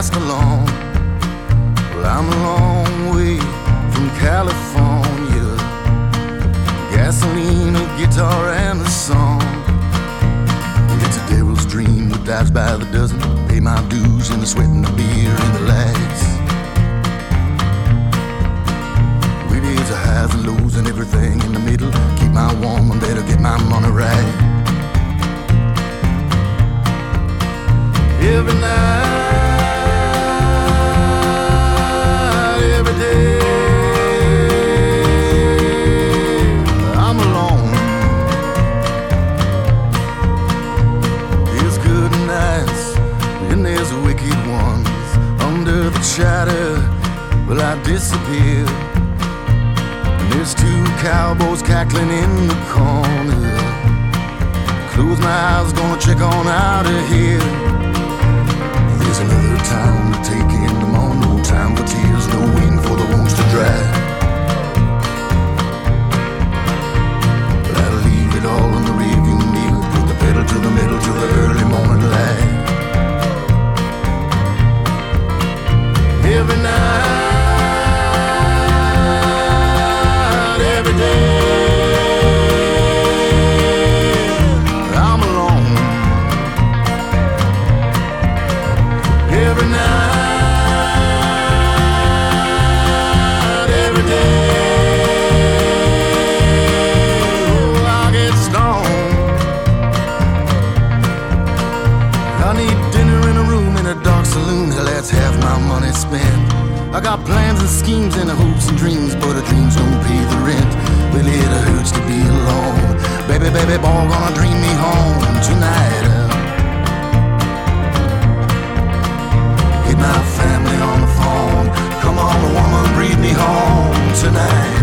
passed along. Well, I'm a long way from California. Gasoline, a guitar, and a song. It's a devil's dream that dives by the dozen. Pay my dues in the sweat and the beer and the lights. We did the highs and lows and everything in the middle. Keep my woman, better get my money right. Every night, every day, I'm alone. There's good nights, and there's wicked ones. Under the chatter, well, I disappear. And there's two cowboys cackling in the corner. Close my eyes, gonna check on out of here. There's another town to take in the morning. No time for tears, no waiting for the wounds to dry. But I'll leave it all in the rearview mirror. Put the pedal to the metal till the early morning light. Every night, every day, I'm alone. Every night, every day, oh, I get stoned. I need dinner in a room in a dark saloon. Hell, that's half my money spent. I got plans and schemes and hopes and dreams, but the dreams don't pay the rent. Well, it hurts to be alone. Baby, baby, boy, gonna dream me home tonight. Get my family on the phone. Come on, woman, breathe me home tonight.